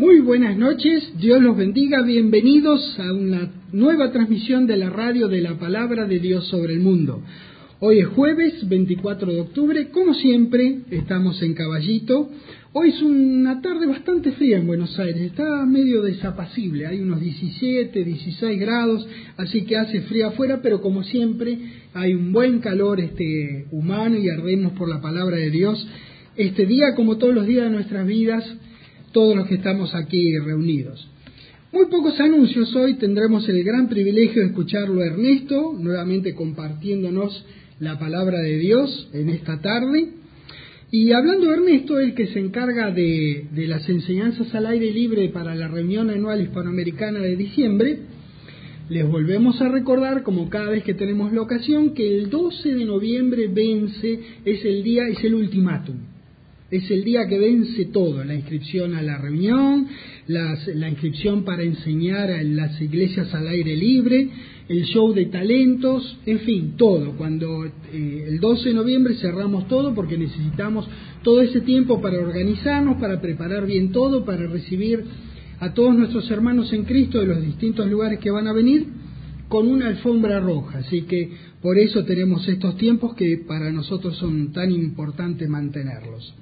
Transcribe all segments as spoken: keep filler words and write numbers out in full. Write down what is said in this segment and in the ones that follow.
Muy buenas noches, Dios los bendiga, bienvenidos a una nueva transmisión de la radio de la Palabra de Dios sobre el mundo. Hoy es jueves veinticuatro de octubre, como siempre estamos en Caballito. Hoy es una tarde bastante fría en Buenos Aires, está medio desapacible, hay unos diecisiete, dieciséis grados, así que hace frío afuera, pero como siempre hay un buen calor este humano y ardemos por la Palabra de Dios. Este día, como todos los días de nuestras vidas, todos los que estamos aquí reunidos. Muy pocos anuncios hoy, tendremos el gran privilegio de escucharlo a Ernesto, nuevamente compartiéndonos la palabra de Dios en esta tarde. Y hablando de Ernesto, el que se encarga de, de las enseñanzas al aire libre para la reunión anual hispanoamericana de diciembre, les volvemos a recordar, como cada vez que tenemos la ocasión, que el doce de noviembre vence, es el día, es el ultimátum. Es el día que vence todo, la inscripción a la reunión, las, la inscripción para enseñar en las iglesias al aire libre, el show de talentos, en fin, todo. Cuando eh, el doce de noviembre cerramos todo porque necesitamos todo ese tiempo para organizarnos, para preparar bien todo, para recibir a todos nuestros hermanos en Cristo de los distintos lugares que van a venir con una alfombra roja. Así que por eso tenemos estos tiempos que para nosotros son tan importantes mantenerlos.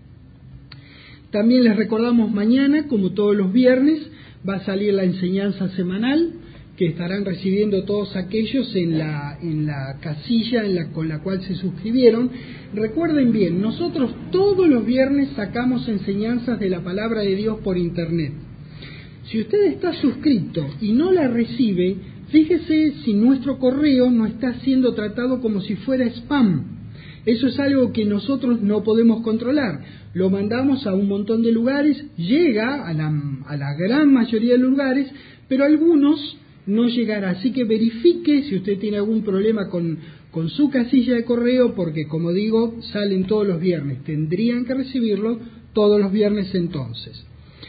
También les recordamos mañana, como todos los viernes, va a salir la enseñanza semanal que estarán recibiendo todos aquellos en la, en la casilla en la, con la cual se suscribieron. Recuerden bien, nosotros todos los viernes sacamos enseñanzas de la palabra de Dios por internet. Si usted está suscrito y no la recibe, fíjese si nuestro correo no está siendo tratado como si fuera spam. Eso es algo que nosotros no podemos controlar. Lo mandamos a un montón de lugares, llega a la, a la gran mayoría de lugares, pero algunos no llegará. Así que verifique si usted tiene algún problema con, con su casilla de correo, porque como digo, salen todos los viernes. Tendrían que recibirlo todos los viernes entonces.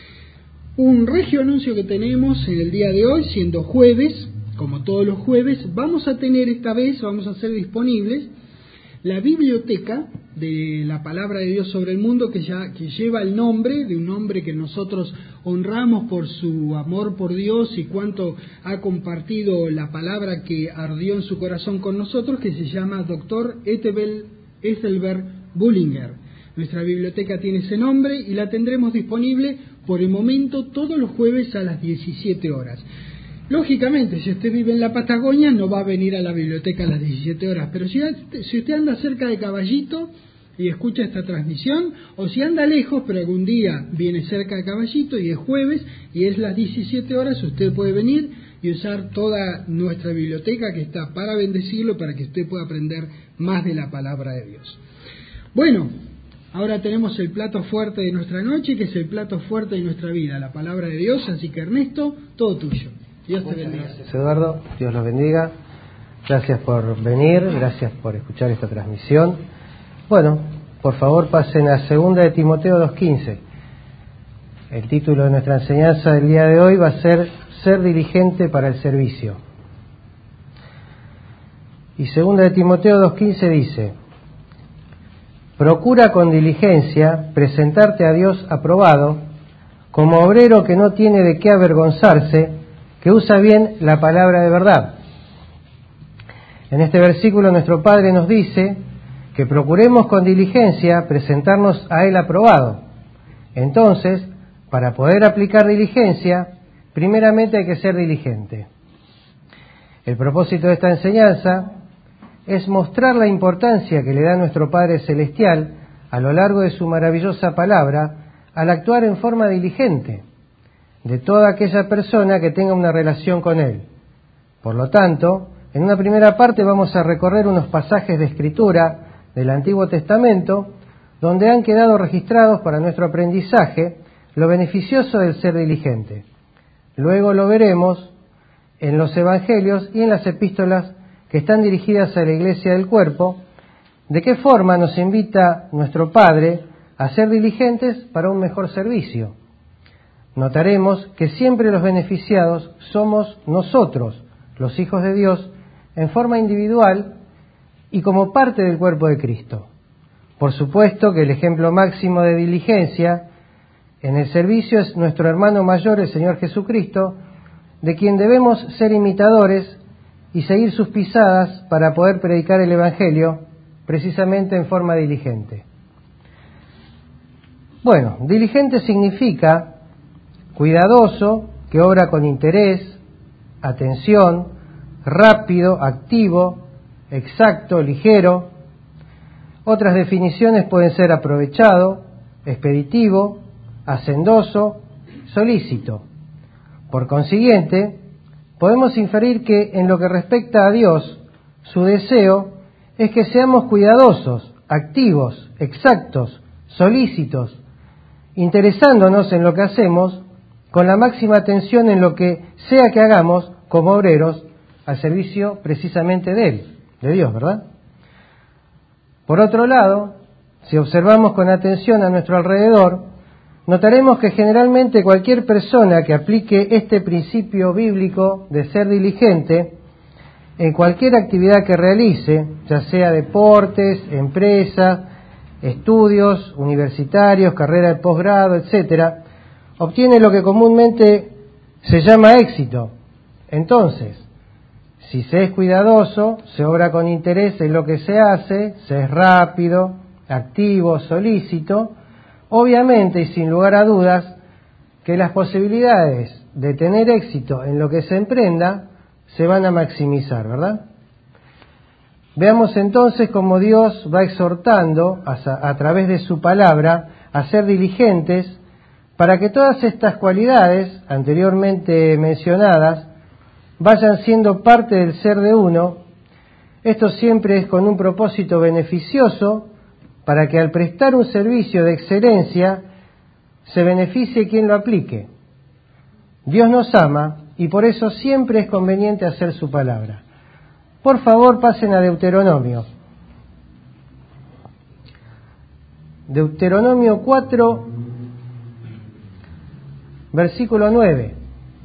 Un regio anuncio que tenemos en el día de hoy, siendo jueves, como todos los jueves, vamos a tener esta vez, vamos a hacer disponibles la biblioteca de la palabra de Dios sobre el mundo, que ya que lleva el nombre de un hombre que nosotros honramos por su amor por Dios y cuánto ha compartido la palabra que ardió en su corazón con nosotros, que se llama doctor Ethelbert Bullinger. Nuestra biblioteca tiene ese nombre y la tendremos disponible por el momento todos los jueves a las diecisiete horas. Lógicamente, si usted vive en la Patagonia, no va a venir a la biblioteca a las diecisiete horas, pero si, si usted anda cerca de Caballito y escucha esta transmisión, o si anda lejos, pero algún día viene cerca de Caballito y es jueves y es las diecisiete horas, usted puede venir y usar toda nuestra biblioteca que está para bendecirlo, para que usted pueda aprender más de la palabra de Dios. Bueno, ahora tenemos el plato fuerte de nuestra noche, que es el plato fuerte de nuestra vida, la palabra de Dios, así que Ernesto, todo tuyo. Dios te bendiga. Gracias, Eduardo, Dios los bendiga. Gracias por venir, gracias por escuchar esta transmisión. Bueno, por favor pasen a segunda de Timoteo dos quince. El título de nuestra enseñanza del día de hoy va a ser Ser diligente para el servicio. Y segunda de Timoteo dos quince dice: procura con diligencia presentarte a Dios aprobado, como obrero que no tiene de qué avergonzarse, que usa bien la palabra de verdad. En este versículo nuestro Padre nos dice que procuremos con diligencia presentarnos a Él aprobado. Entonces, para poder aplicar diligencia, primeramente hay que ser diligente. El propósito de esta enseñanza es mostrar la importancia que le da nuestro Padre Celestial a lo largo de su maravillosa palabra al actuar en forma diligente de toda aquella persona que tenga una relación con Él. Por lo tanto, en una primera parte vamos a recorrer unos pasajes de Escritura del Antiguo Testamento donde han quedado registrados para nuestro aprendizaje lo beneficioso del ser diligente. Luego lo veremos en los Evangelios y en las epístolas que están dirigidas a la Iglesia del Cuerpo, de qué forma nos invita nuestro Padre a ser diligentes para un mejor servicio. Notaremos que siempre los beneficiados somos nosotros, los hijos de Dios, en forma individual y como parte del cuerpo de Cristo. Por supuesto que el ejemplo máximo de diligencia en el servicio es nuestro hermano mayor, el Señor Jesucristo, de quien debemos ser imitadores y seguir sus pisadas para poder predicar el Evangelio precisamente en forma diligente. Bueno, diligente significa cuidadoso, que obra con interés, atención, rápido, activo, exacto, ligero. Otras definiciones pueden ser aprovechado, expeditivo, hacendoso, solícito. Por consiguiente, podemos inferir que en lo que respecta a Dios, su deseo es que seamos cuidadosos, activos, exactos, solícitos, interesándonos en lo que hacemos, con la máxima atención en lo que sea que hagamos como obreros al servicio precisamente de Él, de Dios, ¿verdad? Por otro lado, si observamos con atención a nuestro alrededor, notaremos que generalmente cualquier persona que aplique este principio bíblico de ser diligente en cualquier actividad que realice, ya sea deportes, empresa, estudios universitarios, carrera de posgrado, etcétera, obtiene lo que comúnmente se llama éxito. Entonces, si se es cuidadoso, se obra con interés en lo que se hace, se es rápido, activo, solícito, obviamente y sin lugar a dudas que las posibilidades de tener éxito en lo que se emprenda se van a maximizar, ¿verdad? Veamos entonces cómo Dios va exhortando a, a través de su palabra a ser diligentes para que todas estas cualidades anteriormente mencionadas vayan siendo parte del ser de uno. Esto siempre es con un propósito beneficioso para que al prestar un servicio de excelencia se beneficie quien lo aplique. Dios nos ama y por eso siempre es conveniente hacer su palabra. Por favor, pasen a Deuteronomio. Deuteronomio cuatro, versículo nueve.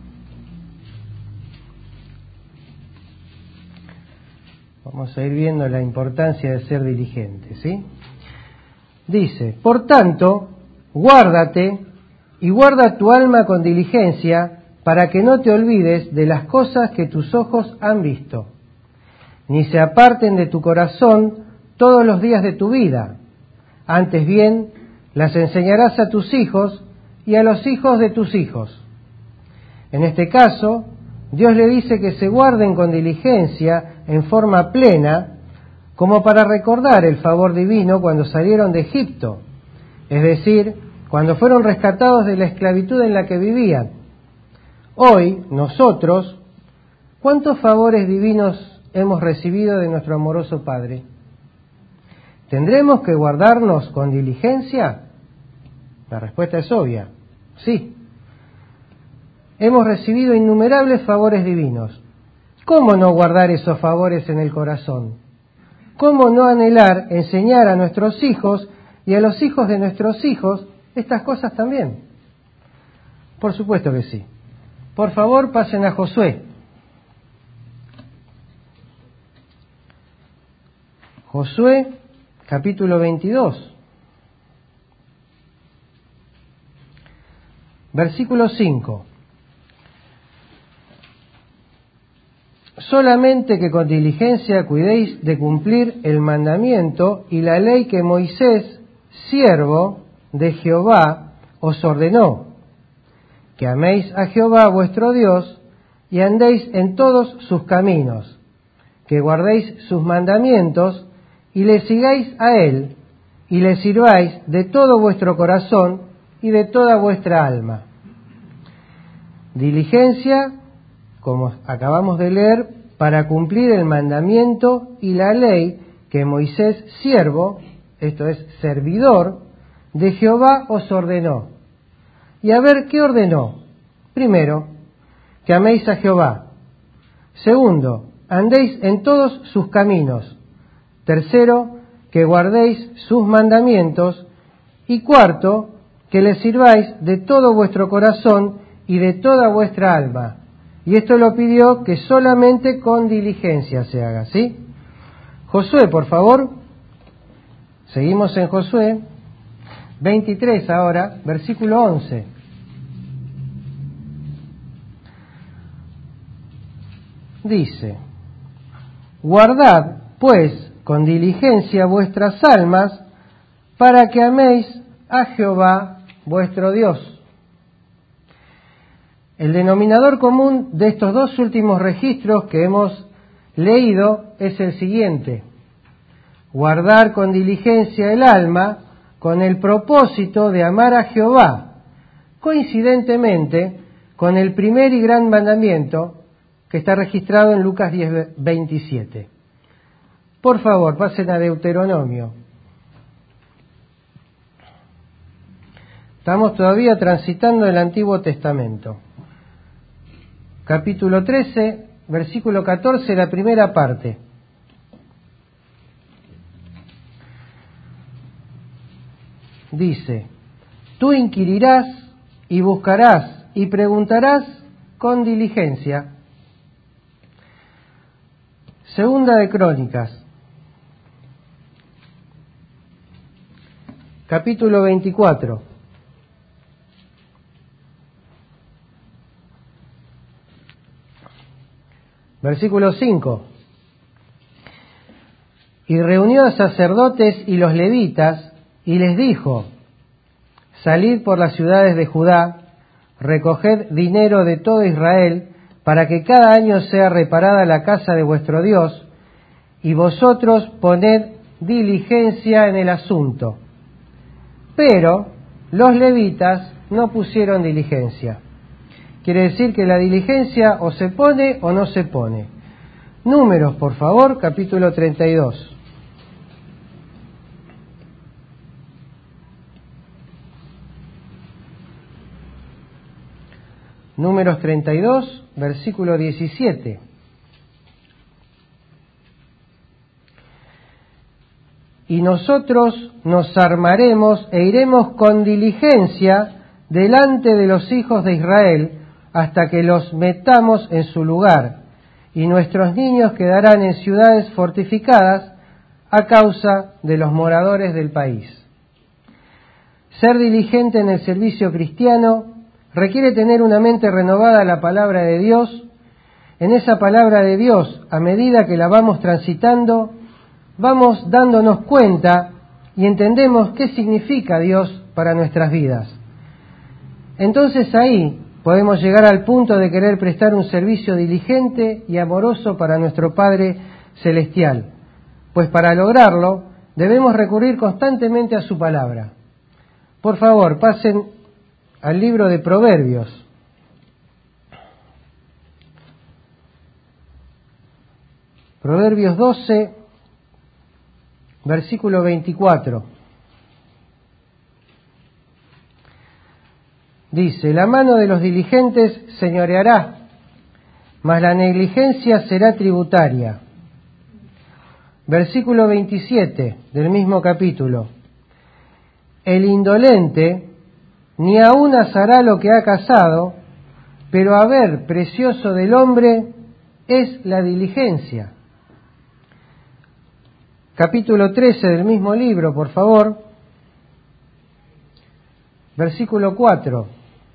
Vamos a ir viendo la importancia de ser diligente, ¿sí? Dice, por tanto, guárdate y guarda tu alma con diligencia para que no te olvides de las cosas que tus ojos han visto, ni se aparten de tu corazón todos los días de tu vida. Antes bien, las enseñarás a tus hijos y a los hijos de tus hijos. En este caso, Dios le dice que se guarden con diligencia en forma plena, como para recordar el favor divino cuando salieron de Egipto, es decir, cuando fueron rescatados de la esclavitud en la que vivían. Hoy, nosotros, ¿cuántos favores divinos hemos recibido de nuestro amoroso Padre? ¿Tendremos que guardarnos con diligencia? La respuesta es obvia, sí. Hemos recibido innumerables favores divinos. ¿Cómo no guardar esos favores en el corazón? ¿Cómo no anhelar enseñar a nuestros hijos y a los hijos de nuestros hijos estas cosas también? Por supuesto que sí. Por favor, pasen a Josué. Josué, capítulo veintidós. Versículo cinco. Solamente que con diligencia cuidéis de cumplir el mandamiento y la ley que Moisés, siervo de Jehová, os ordenó, que améis a Jehová vuestro Dios y andéis en todos sus caminos, que guardéis sus mandamientos y le sigáis a él y le sirváis de todo vuestro corazón y de toda vuestra alma. Diligencia, como acabamos de leer, para cumplir el mandamiento y la ley que Moisés, siervo, esto es, servidor, de Jehová os ordenó. Y a ver, ¿qué ordenó? Primero, que améis a Jehová. Segundo, andéis en todos sus caminos. Tercero, que guardéis sus mandamientos. Y cuarto, que le sirváis de todo vuestro corazón y de toda vuestra alma. Y esto lo pidió que solamente con diligencia se haga, ¿sí? Josué, por favor. Seguimos en Josué. veintitrés ahora, versículo once. Dice: guardad, pues, con diligencia vuestras almas, para que améis a Jehová vuestro Dios. El denominador común de estos dos últimos registros que hemos leído es el siguiente: guardar con diligencia el alma con el propósito de amar a Jehová, coincidentemente con el primer y gran mandamiento que está registrado en Lucas diez, veintisiete. Por favor, pasen a Deuteronomio. Estamos todavía transitando el Antiguo Testamento. Capítulo trece, versículo catorce, la primera parte. Dice: tú inquirirás y buscarás y preguntarás con diligencia. Segunda de Crónicas, capítulo veinticuatro. Versículo cinco. Y reunió a sacerdotes y los levitas, y les dijo: salid por las ciudades de Judá, recoged dinero de todo Israel, para que cada año sea reparada la casa de vuestro Dios, y vosotros poned diligencia en el asunto. Pero los levitas no pusieron diligencia. Quiere decir que la diligencia o se pone o no se pone. Números, por favor, capítulo treinta y dos. Números treinta y dos, versículo diecisiete. Y nosotros nos armaremos e iremos con diligencia delante de los hijos de Israel, hasta que los metamos en su lugar, y nuestros niños quedarán en ciudades fortificadas a causa de los moradores del país. Ser diligente en el servicio cristiano requiere tener una mente renovada a la palabra de Dios. En esa palabra de Dios, a medida que la vamos transitando, vamos dándonos cuenta y entendemos qué significa Dios para nuestras vidas. Entonces ahí podemos llegar al punto de querer prestar un servicio diligente y amoroso para nuestro Padre Celestial, pues para lograrlo debemos recurrir constantemente a su palabra. Por favor, pasen al libro de Proverbios. Proverbios doce, versículo veinticuatro. Dice: la mano de los diligentes señoreará, mas la negligencia será tributaria. Versículo veintisiete del mismo capítulo: el indolente ni aun asará lo que ha cazado, pero haber precioso del hombre es la diligencia. Capítulo trece del mismo libro, por favor. Versículo cuatro.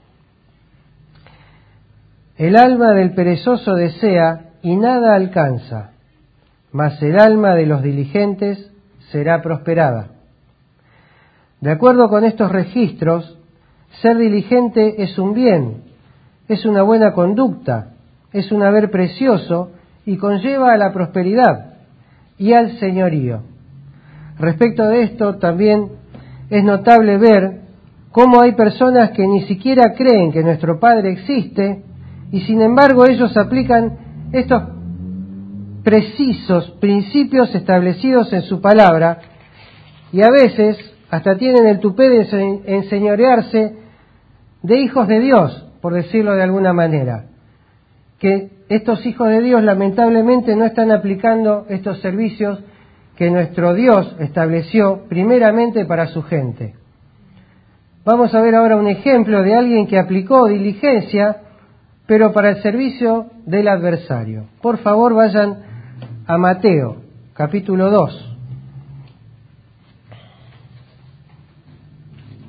El alma del perezoso desea y nada alcanza, mas el alma de los diligentes será prosperada. De acuerdo con estos registros, ser diligente es un bien, es una buena conducta, es un haber precioso y conlleva a la prosperidad y al señorío. Respecto de esto, también es notable ver cómo hay personas que ni siquiera creen que nuestro Padre existe, y sin embargo ellos aplican estos precisos principios establecidos en su palabra, y a veces hasta tienen el tupé de enseñorearse de hijos de Dios, por decirlo de alguna manera. Que estos hijos de Dios lamentablemente no están aplicando estos servicios que nuestro Dios estableció primeramente para su gente. Vamos a ver ahora un ejemplo de alguien que aplicó diligencia, pero para el servicio del adversario. Por favor, vayan a Mateo, capítulo dos.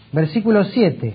Versículo siete.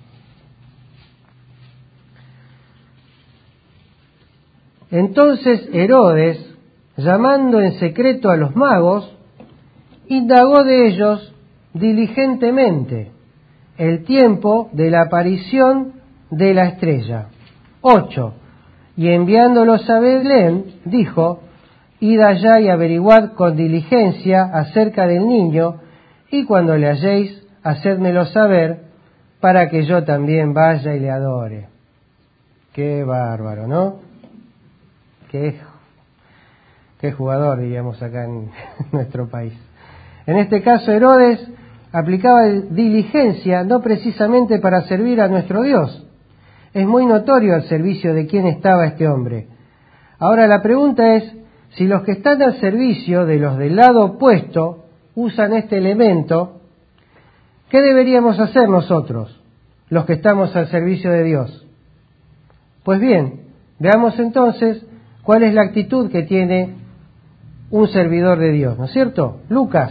Entonces Herodes, llamando en secreto a los magos, indagó de ellos diligentemente el tiempo de la aparición de la estrella. ocho. Y enviándolos a Belén, dijo: id allá y averiguad con diligencia acerca del niño, y cuando le halléis, hacédmelo saber, para que yo también vaya y le adore. Qué bárbaro, ¿no? Qué, qué jugador, diríamos acá en nuestro país. En este caso, Herodes aplicaba diligencia no precisamente para servir a nuestro Dios. Es muy notorio al servicio de quién estaba este hombre. Ahora la pregunta es, si los que están al servicio de los del lado opuesto usan este elemento, ¿qué deberíamos hacer nosotros, los que estamos al servicio de Dios? Pues bien, veamos entonces cuál es la actitud que tiene un servidor de Dios, ¿no es cierto? Lucas.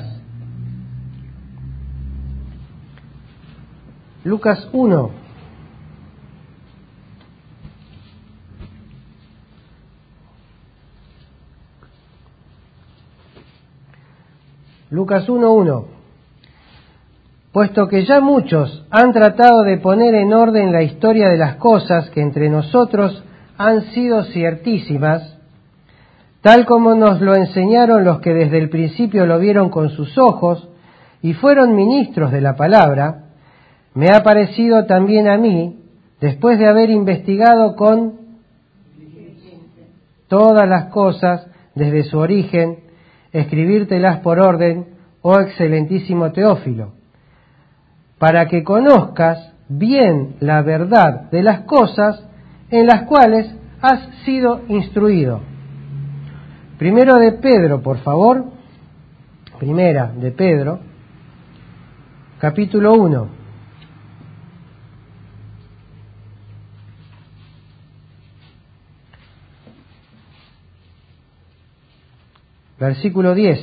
Lucas uno. Lucas uno uno. Puesto que ya muchos han tratado de poner en orden la historia de las cosas que entre nosotros han sido ciertísimas, tal como nos lo enseñaron los que desde el principio lo vieron con sus ojos y fueron ministros de la palabra, me ha parecido también a mí, después de haber investigado con todas las cosas desde su origen, escribírtelas por orden, oh excelentísimo Teófilo, para que conozcas bien la verdad de las cosas en las cuales has sido instruido. Primero de Pedro, por favor. Primera de Pedro, capítulo uno. Versículo diez.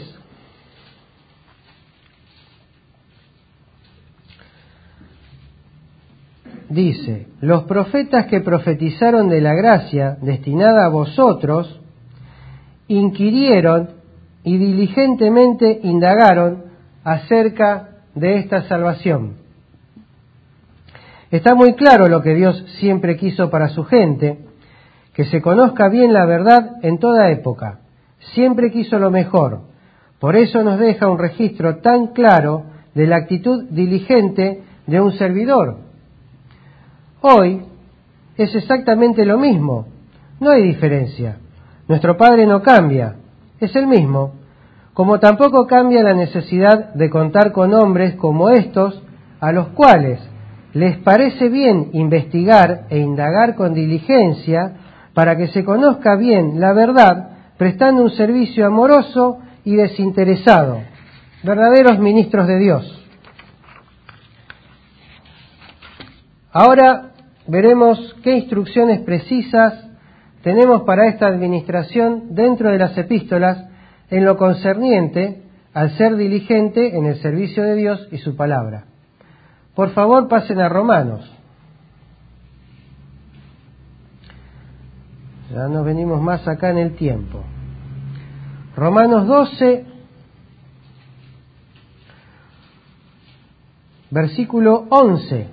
Dice: los profetas que profetizaron de la gracia destinada a vosotros, inquirieron y diligentemente indagaron acerca de esta salvación. Está muy claro lo que Dios siempre quiso para su gente, que se conozca bien la verdad en toda época. Siempre quiso lo mejor. Por eso nos deja un registro tan claro de la actitud diligente de un servidor. Hoy es exactamente lo mismo, no hay diferencia. Nuestro Padre no cambia, es el mismo, como tampoco cambia la necesidad de contar con hombres como estos, a los cuales les parece bien investigar e indagar con diligencia para que se conozca bien la verdad, prestando un servicio amoroso y desinteresado, verdaderos ministros de Dios. Ahora veremos qué instrucciones precisas tenemos para esta administración dentro de las epístolas en lo concerniente al ser diligente en el servicio de Dios y su palabra. Por favor, pasen a Romanos. Ya nos venimos más acá en el tiempo. Romanos doce, versículo once.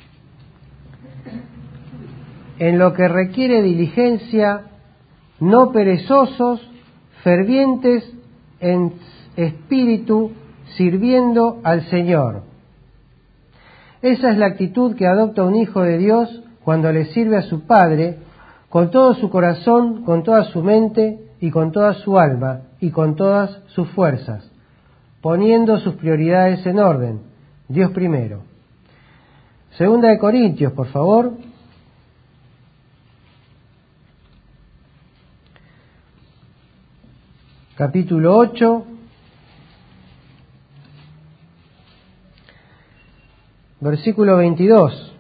En lo que requiere diligencia, no perezosos, fervientes en espíritu, sirviendo al Señor. Esa es la actitud que adopta un hijo de Dios cuando le sirve a su Padre, con todo su corazón, con toda su mente y con toda su alma y con todas sus fuerzas, poniendo sus prioridades en orden. Dios primero. Segunda de Corintios, por favor. Capítulo ocho, versículo veintidós.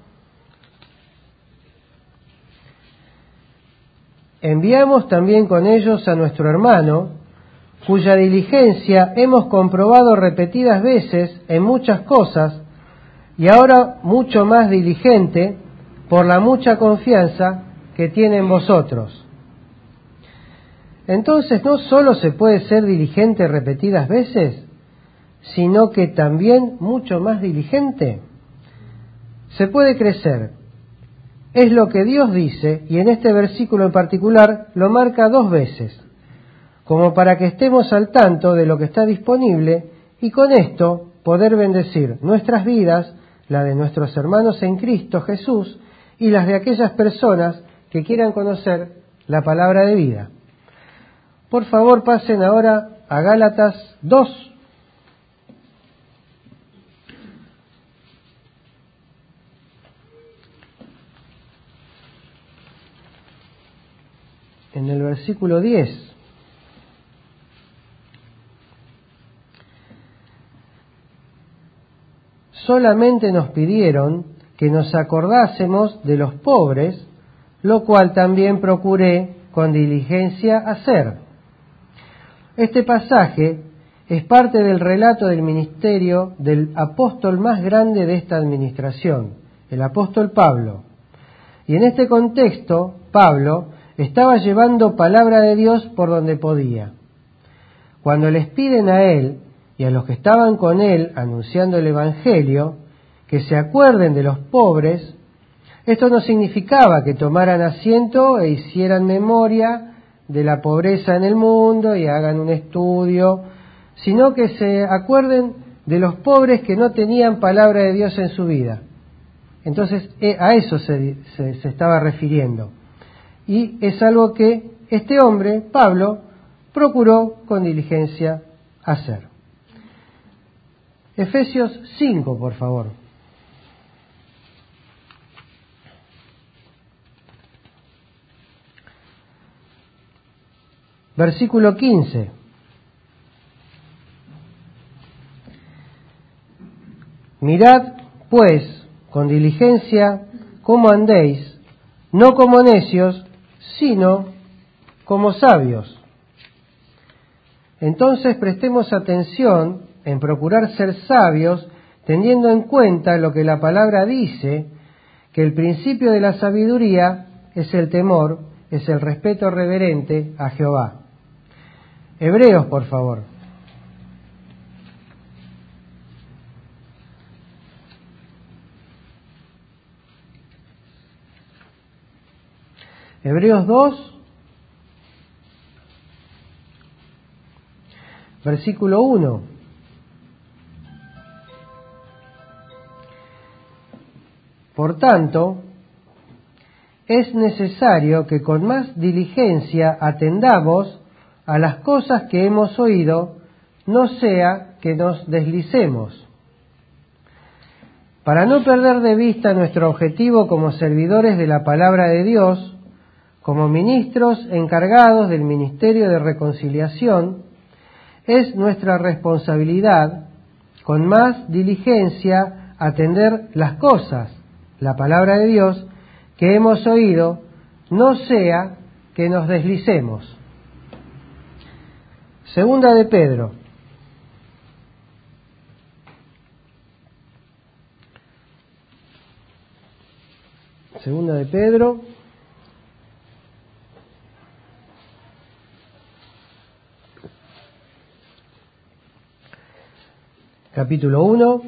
Enviamos también con ellos a nuestro hermano, cuya diligencia hemos comprobado repetidas veces en muchas cosas, y ahora mucho más diligente por la mucha confianza que tiene en vosotros. Entonces no solo se puede ser diligente repetidas veces, sino que también mucho más diligente. Se puede crecer. Es lo que Dios dice, y en este versículo en particular lo marca dos veces, como para que estemos al tanto de lo que está disponible y con esto poder bendecir nuestras vidas, la de nuestros hermanos en Cristo Jesús y las de aquellas personas que quieran conocer la palabra de vida. Por favor, pasen ahora a Gálatas dos. En el versículo diez. Solamente nos pidieron que nos acordásemos de los pobres, lo cual también procuré con diligencia hacer. Este pasaje es parte del relato del ministerio del apóstol más grande de esta administración, el apóstol Pablo. Y en este contexto, Pablo estaba llevando palabra de Dios por donde podía. Cuando les piden a él y a los que estaban con él anunciando el Evangelio que se acuerden de los pobres, esto no significaba que tomaran asiento e hicieran memoria de la pobreza en el mundo y hagan un estudio, sino que se acuerden de los pobres que no tenían palabra de Dios en su vida. Entonces a eso se, se, se estaba refiriendo. Y es algo que este hombre, Pablo, procuró con diligencia hacer. Efesios cinco, por favor. Versículo quince. Mirad, pues, con diligencia cómo andéis, no como necios, sino como sabios. Entonces prestemos atención en procurar ser sabios, teniendo en cuenta lo que la palabra dice, que el principio de la sabiduría es el temor, es el respeto reverente a Jehová. Hebreos, por favor. Hebreos dos, versículo uno. Por tanto, es necesario que con más diligencia atendamos a las cosas que hemos oído, no sea que nos deslicemos. Para no perder de vista nuestro objetivo como servidores de la palabra de Dios, como ministros encargados del ministerio de reconciliación, es nuestra responsabilidad, con más diligencia, atender las cosas, la palabra de Dios, que hemos oído, no sea que nos deslicemos. Segunda de Pedro. Segunda de Pedro. Capítulo uno.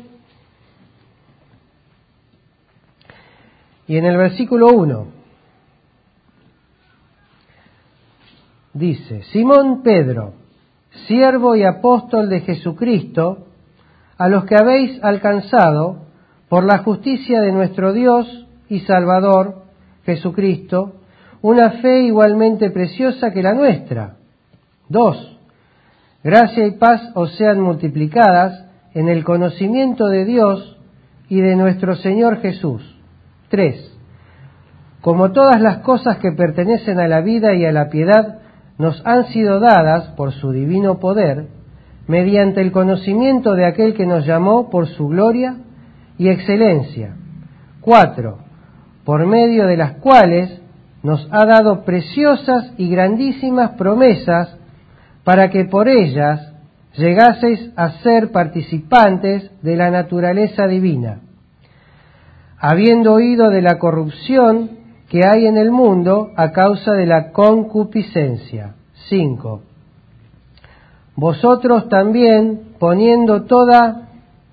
Y en el versículo uno dice: Simón Pedro, siervo y apóstol de Jesucristo, a los que habéis alcanzado por la justicia de nuestro Dios y Salvador, Jesucristo, una fe igualmente preciosa que la nuestra. Dos, gracia y paz os sean multiplicadas en el conocimiento de Dios y de nuestro Señor Jesús. Tres, como todas las cosas que pertenecen a la vida y a la piedad nos han sido dadas por su divino poder, mediante el conocimiento de aquel que nos llamó por su gloria y excelencia. Cuatro, por medio de las cuales nos ha dado preciosas y grandísimas promesas, para que por ellas llegaseis a ser participantes de la naturaleza divina, habiendo oído de la corrupción que hay en el mundo a causa de la concupiscencia. cinco. Vosotros también, poniendo toda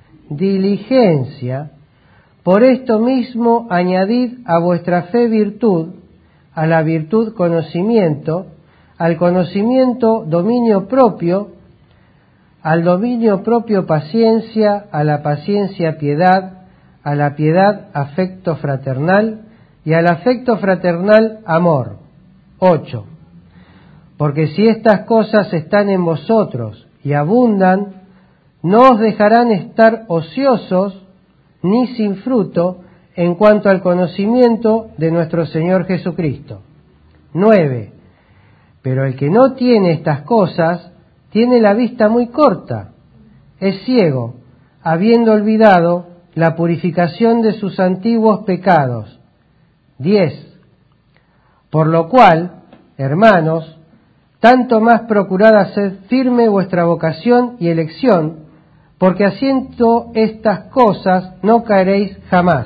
diligencia, por esto mismo añadid a vuestra fe virtud, a la virtud conocimiento, al conocimiento dominio propio, al dominio propio paciencia, a la paciencia piedad, a la piedad afecto fraternal y al afecto fraternal amor. ocho. Porque si estas cosas están en vosotros y abundan, no os dejarán estar ociosos ni sin fruto en cuanto al conocimiento de nuestro Señor Jesucristo. nueve. Pero el que no tiene estas cosas tiene la vista muy corta, es ciego, habiendo olvidado la purificación de sus antiguos pecados. diez. Por lo cual, hermanos, tanto más procurad hacer firme vuestra vocación y elección, porque haciendo estas cosas no caeréis jamás.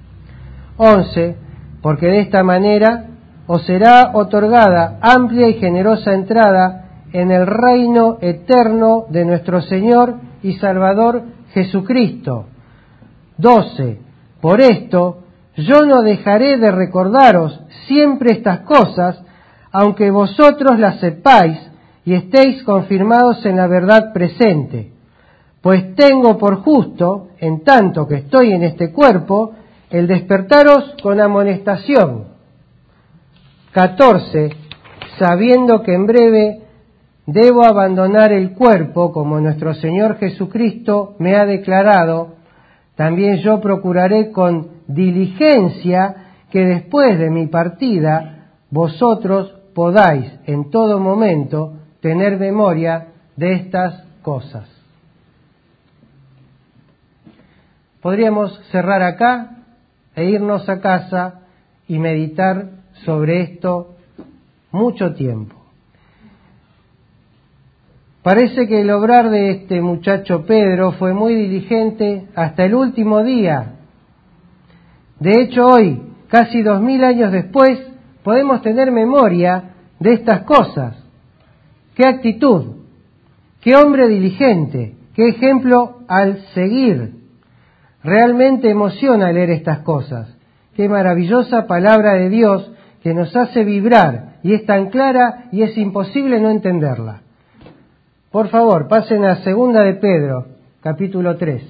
once. Porque de esta manera os será otorgada amplia y generosa entrada en el reino eterno de nuestro Señor y Salvador Jesucristo. doce. Por esto, yo no dejaré de recordaros siempre estas cosas, aunque vosotros las sepáis y estéis confirmados en la verdad presente. Pues tengo por justo, en tanto que estoy en este cuerpo, el despertaros con amonestación. catorce. Sabiendo que en breve debo abandonar el cuerpo, como nuestro Señor Jesucristo me ha declarado, también yo procuraré con diligencia que después de mi partida vosotros podáis en todo momento tener memoria de estas cosas. Podríamos cerrar acá e irnos a casa y meditar sobre esto mucho tiempo. Parece que el obrar de este muchacho Pedro fue muy diligente hasta el último día. De hecho, hoy, casi dos mil años después, podemos tener memoria de estas cosas. ¡Qué actitud! ¡Qué hombre diligente! ¡Qué ejemplo al seguir! Realmente emociona leer estas cosas. ¡Qué maravillosa palabra de Dios que nos hace vibrar! Y es tan clara y es imposible no entenderla. Por favor, pasen a Segunda de Pedro, capítulo tres.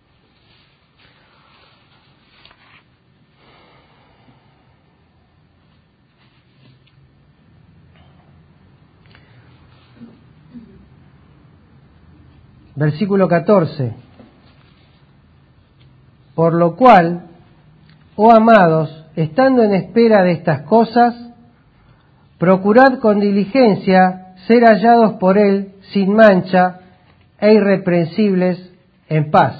Versículo catorce. Por lo cual, oh amados, estando en espera de estas cosas, procurad con diligencia ser hallados por Él sin mancha e irreprensibles en paz.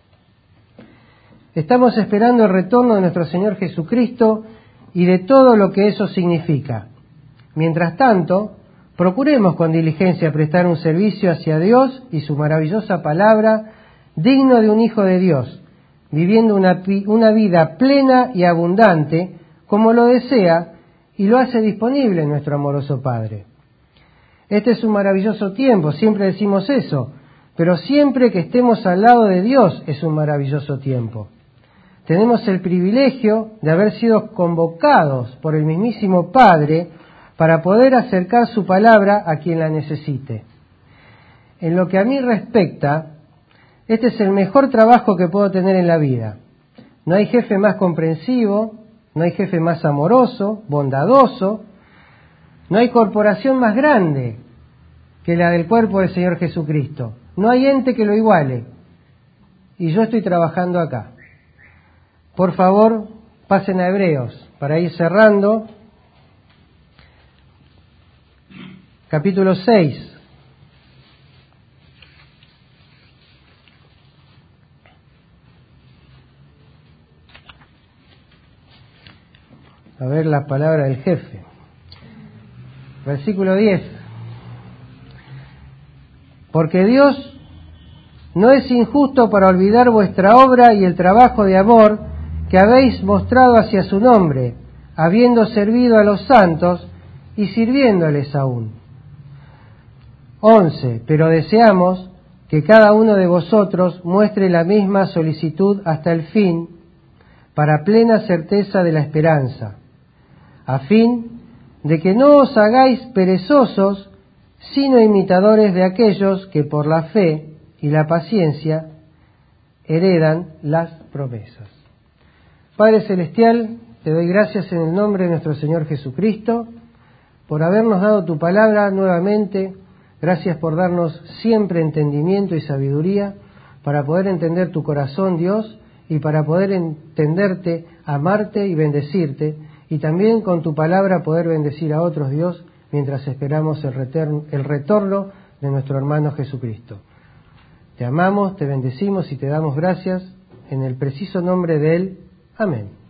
Estamos esperando el retorno de nuestro Señor Jesucristo y de todo lo que eso significa. Mientras tanto, procuremos con diligencia prestar un servicio hacia Dios y su maravillosa palabra, digno de un Hijo de Dios, viviendo una, una vida plena y abundante, como lo desea y lo hace disponible nuestro amoroso Padre. Este es un maravilloso tiempo, siempre decimos eso, pero siempre que estemos al lado de Dios es un maravilloso tiempo. Tenemos el privilegio de haber sido convocados por el mismísimo Padre para poder acercar su palabra a quien la necesite. En lo que a mí respecta, este es el mejor trabajo que puedo tener en la vida. No hay jefe más comprensivo, no hay jefe más amoroso, bondadoso, no hay corporación más grande que la del cuerpo del Señor Jesucristo. No hay ente que lo iguale. Y yo estoy trabajando acá. Por favor, pasen a Hebreos para ir cerrando. Capítulo seis. A ver la palabra del jefe. Versículo diez. Porque Dios no es injusto para olvidar vuestra obra y el trabajo de amor que que habéis mostrado hacia su nombre, habiendo servido a los santos y sirviéndoles aún. once. Pero deseamos que cada uno de vosotros muestre la misma solicitud hasta el fin, para plena certeza de la esperanza, a fin de que no os hagáis perezosos, sino imitadores de aquellos que por la fe y la paciencia heredan las promesas. Padre Celestial, te doy gracias en el nombre de nuestro Señor Jesucristo por habernos dado tu palabra nuevamente. Gracias por darnos siempre entendimiento y sabiduría para poder entender tu corazón, Dios, y para poder entenderte, amarte y bendecirte, y también con tu palabra poder bendecir a otros, Dios, mientras esperamos el retorno, el retorno de nuestro hermano Jesucristo. Te amamos, te bendecimos y te damos gracias en el preciso nombre de Él. Amén.